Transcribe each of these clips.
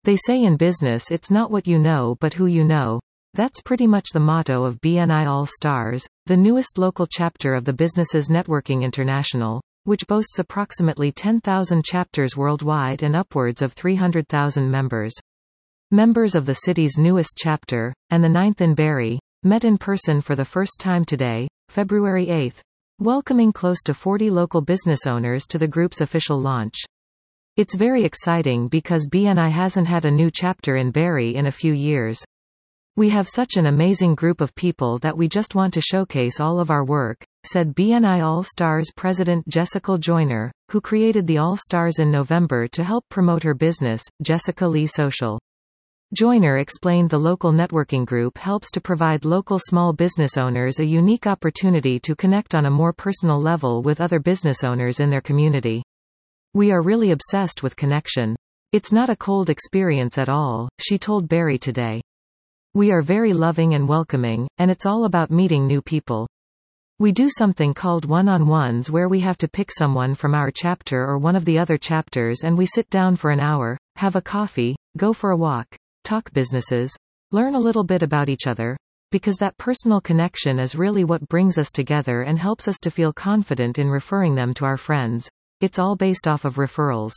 They say in business it's not what you know but who you know. That's pretty much the motto of BNI All Stars, the newest local chapter of the Businesses Networking International, which boasts approximately 10,000 chapters worldwide and upwards of 300,000 members. Members of the city's newest chapter, and the ninth in Barrie, met in person for the first time today, February 8, welcoming close to 40 local business owners to the group's official launch. It's very exciting because BNI hasn't had a new chapter in Barrie in a few years. We have such an amazing group of people that we just want to showcase all of our work, said BNI All Stars President Jessica Joyner, who created the All Stars in November to help promote her business, Jessica Lee Social. Joyner explained the local networking group helps to provide local small business owners a unique opportunity to connect on a more personal level with other business owners in their community. We are really obsessed with connection. It's not a cold experience at all, she told Barrie Today. We are very loving and welcoming, and it's all about meeting new people. We do something called one-on-ones where we have to pick someone from our chapter or one of the other chapters and we sit down for an hour, have a coffee, go for a walk, talk businesses, learn a little bit about each other, because that personal connection is really what brings us together and helps us to feel confident in referring them to our friends. It's all based off of referrals.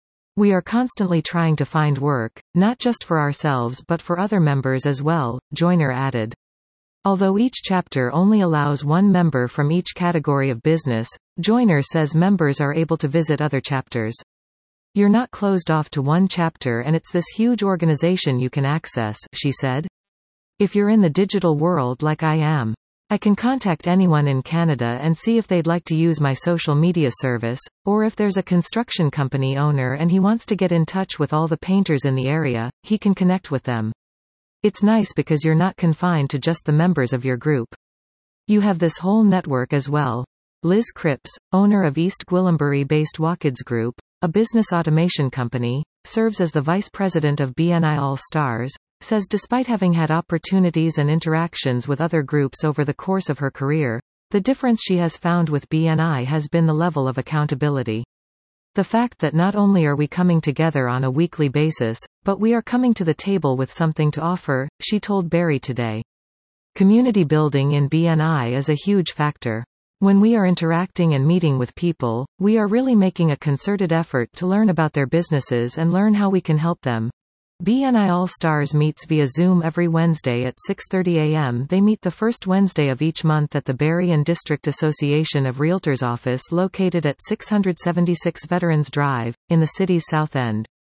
We are constantly trying to find work, not just for ourselves but for other members as well, Joyner added. Although each chapter only allows one member from each category of business, Joyner says members are able to visit other chapters. You're not closed off to one chapter and it's this huge organization you can access, she said. If you're in the digital world like I am, I can contact anyone in Canada and see if they'd like to use my social media service, or if there's a construction company owner and he wants to get in touch with all the painters in the area, he can connect with them. It's nice because you're not confined to just the members of your group. You have this whole network as well. Liz Cripps, owner of East Gwillimbury-based Wakids Group, a business automation company, serves as the vice president of BNI All Stars, says despite having had opportunities and interactions with other groups over the course of her career, the difference she has found with BNI has been the level of accountability. The fact that not only are we coming together on a weekly basis, but we are coming to the table with something to offer, she told Barrie Today. Community building in BNI is a huge factor. When we are interacting and meeting with people, we are really making a concerted effort to learn about their businesses and learn how we can help them. BNI All Stars meets via Zoom every Wednesday at 6:30 a.m. They meet the first Wednesday of each month at the Barrie and District Association of Realtors office located at 676 Veterans Drive, in the city's South End.